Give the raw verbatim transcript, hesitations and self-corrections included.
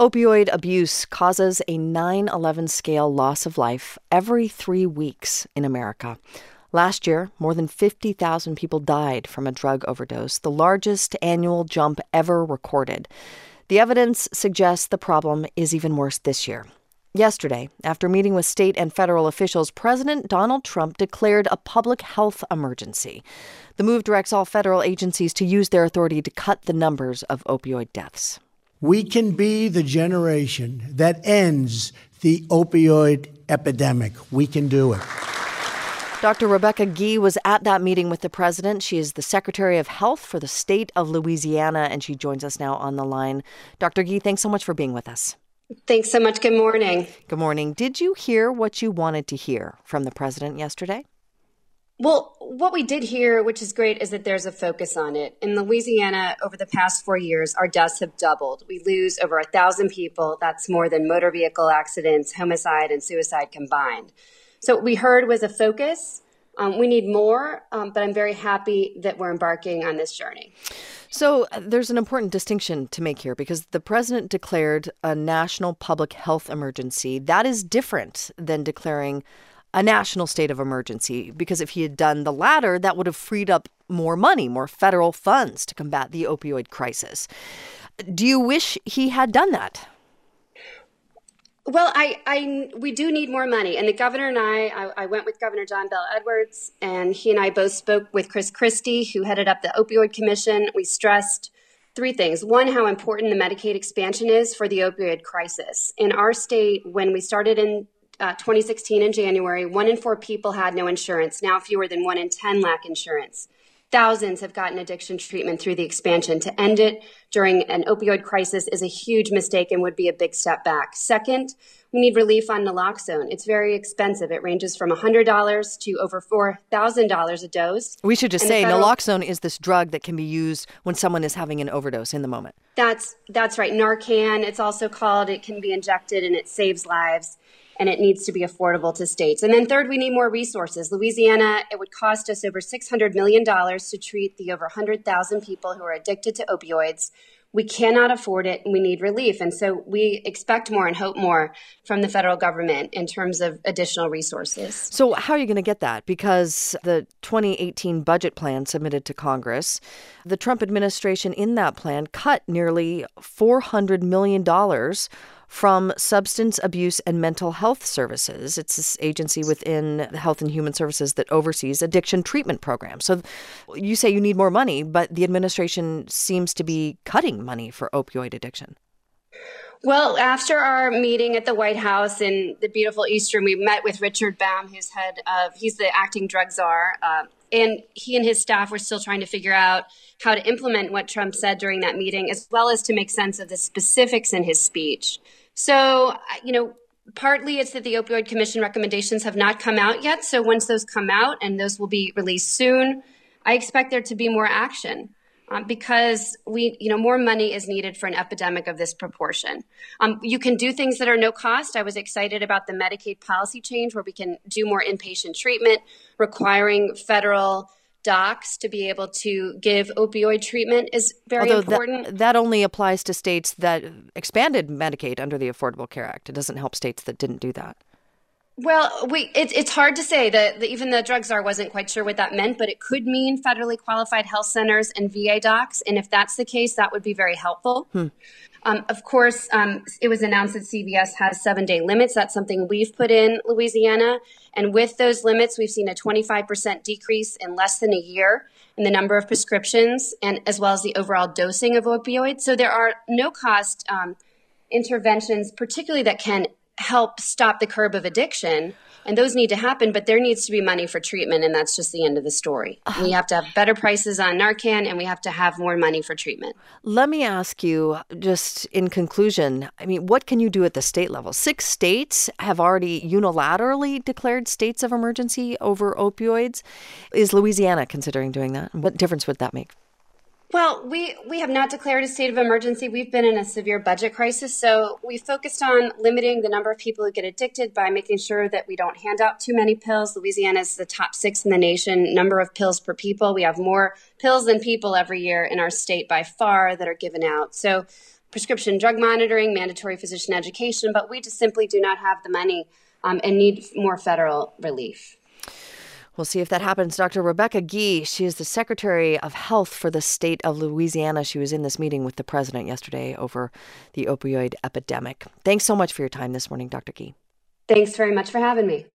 Opioid abuse causes a nine eleven scale loss of life every three weeks in America. Last year, more than fifty thousand people died from a drug overdose, the largest annual jump ever recorded. The evidence suggests the problem is even worse this year. Yesterday, after meeting with state and federal officials, President Donald Trump declared a public health emergency. The move directs all federal agencies to use their authority to cut the numbers of opioid deaths. We can be the generation that ends the opioid epidemic. We can do it. Doctor Rebecca Gee was at that meeting with the president. She is the Secretary of Health for the state of Louisiana, and she joins us now on the line. Doctor Gee, thanks so much for being with us. Thanks so much. Good morning. Good morning. Did you hear what you wanted to hear from the president yesterday? Well, what we did hear, which is great, is that there's a focus on it. In Louisiana, over the past four years, our deaths have doubled. We lose over a thousand people. That's more than motor vehicle accidents, homicide, and suicide combined. So what we heard was a focus. Um, we need more, um, but I'm very happy that we're embarking on this journey. So uh, there's an important distinction to make here because the president declared a national public health emergency. That is different than declaring a national state of emergency, because if he had done the latter, that would have freed up more money, more federal funds to combat the opioid crisis. Do you wish he had done that? Well, I, I, we do need more money. And the governor and I, I, I went with Governor John Bel Edwards, and he and I both spoke with Chris Christie, who headed up the Opioid Commission. We stressed three things. One, how important the Medicaid expansion is for the opioid crisis. In our state, when we started in uh, twenty sixteen in January, one in four people had no insurance. Now fewer than one in ten lack insurance. Thousands have gotten addiction treatment through the expansion. To end it during an opioid crisis is a huge mistake and would be a big step back. Second, we need relief on naloxone. It's very expensive. It ranges from one hundred dollars to over four thousand dollars a dose. We should just and say federal- naloxone is this drug that can be used when someone is having an overdose in the moment. That's that's right. Narcan, it's also called. It can be injected and it saves lives. And it needs to be affordable to states. And then third, we need more resources. Louisiana, it would cost us over six hundred million dollars to treat the over one hundred thousand people who are addicted to opioids. We cannot afford it, and we need relief. And so we expect more and hope more from the federal government in terms of additional resources. So how are you going to get that? Because the twenty eighteen budget plan submitted to Congress, the Trump administration in that plan cut nearly four hundred million dollars from Substance Abuse and Mental Health Services. It's this agency within the Health and Human Services that oversees addiction treatment programs. So you say you need more money, but the administration seems to be cutting money for opioid addiction. Well, after our meeting at the White House in the beautiful East Room, we met with Richard Baum, who's head of, he's the acting drug czar, uh, and he and his staff were still trying to figure out how to implement what Trump said during that meeting, as well as to make sense of the specifics in his speech. So, you know, partly it's that the Opioid Commission recommendations have not come out yet. So once those come out, and those will be released soon, I expect there to be more action uh, because we, you know, more money is needed for an epidemic of this proportion. Um, you can do things that are no cost. I was excited about the Medicaid policy change where we can do more inpatient treatment, requiring federal docs to be able to give opioid treatment is very Although important. That, that only applies to states that expanded Medicaid under the Affordable Care Act. It doesn't help states that didn't do that. Well, we, it, it's hard to say. that the, Even the drug czar wasn't quite sure what that meant, but it could mean federally qualified health centers and V A docs. And if that's the case, that would be very helpful. Hmm. Um, of course, um, it was announced that C V S has seven-day limits. That's something we've put in Louisiana. And with those limits, we've seen a twenty-five percent decrease in less than a year in the number of prescriptions and as well as the overall dosing of opioids. So there are no-cost um, interventions, particularly that can help stop the curve of addiction. And those need to happen, but there needs to be money for treatment, and that's just the end of the story. We have to have better prices on Narcan, and we have to have more money for treatment. Let me ask you, just in conclusion, I mean, what can you do at the state level? Six states have already unilaterally declared states of emergency over opioids. Is Louisiana considering doing that? What difference would that make? Well, we, we have not declared a state of emergency. We've been in a severe budget crisis. So we focused on limiting the number of people who get addicted by making sure that we don't hand out too many pills. Louisiana is the top six in the nation, number of pills per people. We have more pills than people every year in our state by far that are given out. So prescription drug monitoring, mandatory physician education, but we just simply do not have the money um, and need more federal relief. We'll see if that happens. Doctor Rebecca Gee, she is the Secretary of Health for the state of Louisiana. She was in this meeting with the president yesterday over the opioid epidemic. Thanks so much for your time this morning, Doctor Gee. Thanks very much for having me.